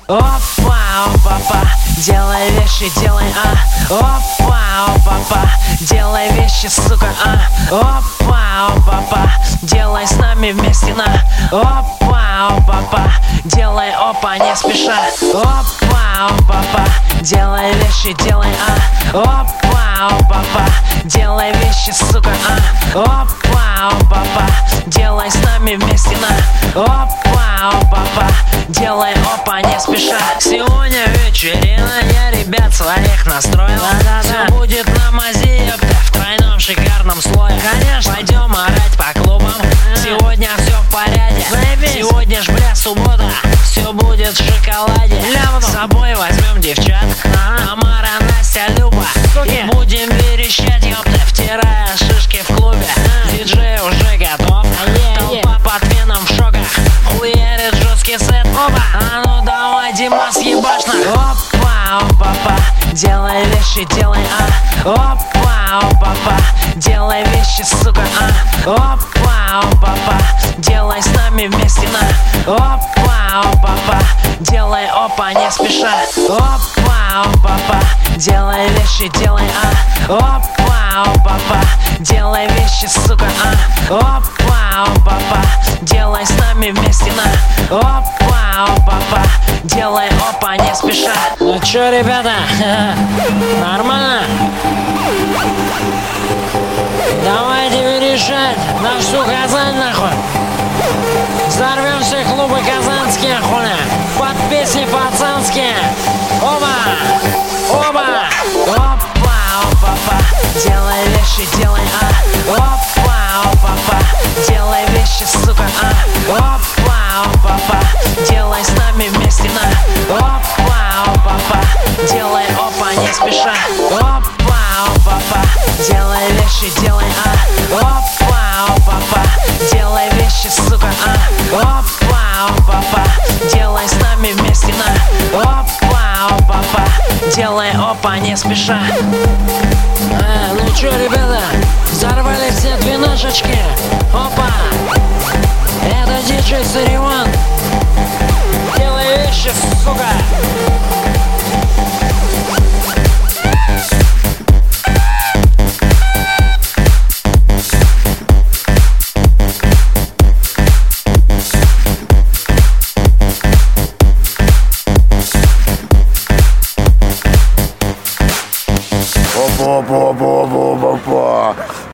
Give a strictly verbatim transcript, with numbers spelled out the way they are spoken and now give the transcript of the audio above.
Опа, опа, делай вещи, делай, а. Опа, опа, делай вещи, сука, а. Опа, опа, делай с нами вместе, на. Опа, опа, делай, опа, не спеша. Опа, опа, делай вещи, делай, а. Опа, опа, делай вещи, сука, а. Опа, опа, делай с нами вместе, на. Опа, опа, делай, опа, не спеша. Сегодня вечерина, я ребят своих настроил. Все будет на мази, в тройном шикарном слое. Конечно, пойдем орать по клубам. Сегодня все в порядке. Сегодня ж, бля, суббота. Все будет в шоколаде. С собой возьмем девчат. Тамара, Настя, Люба. И будем верещать, ёпта, втирая шишки в клубе. Диджей уже готов. Толпа под феном в шоках. Хуярит жесткий сет. А ну давай, Димас, ебашно. Опа, опа, делай вещи, делай, а. Опа, опа, делай вещи, сука, а. Опа, опа, делай с нами вместе, на. Опа, опа, делай, опа, не спеша. Опа, опа, делай вещи, делай, а. Опа, опа, делай вещи, сука, а. Опа, опа, делай с нами вместе, на. Опа, опа, делай, опа, не спеша. Ну чё, ребята, нормально? Давайте решать на всю Казань, нахуй. Взорвем все клубы казанские, хуля. Под песни пацанские. Оба, оба. Опа, опа, делай вещи, делай, а. Опа, опа, делай вещи, сука, а. Опа, опа, делай с нами вместе, на. Опа, опа, делай, опа, не спеша. Опа, опа, делай вещи, делай, а. Опа, опа, делай вещи, сука, а. Опа, опа, делай с нами вместе, на. Опа, опа, делай, опа, не спеша. А, ну чё, ребята, взорвали все двенашечки. Опа, это диджей Сариван. Делай вещи, сука. Опа-опа-опа-опа-опа.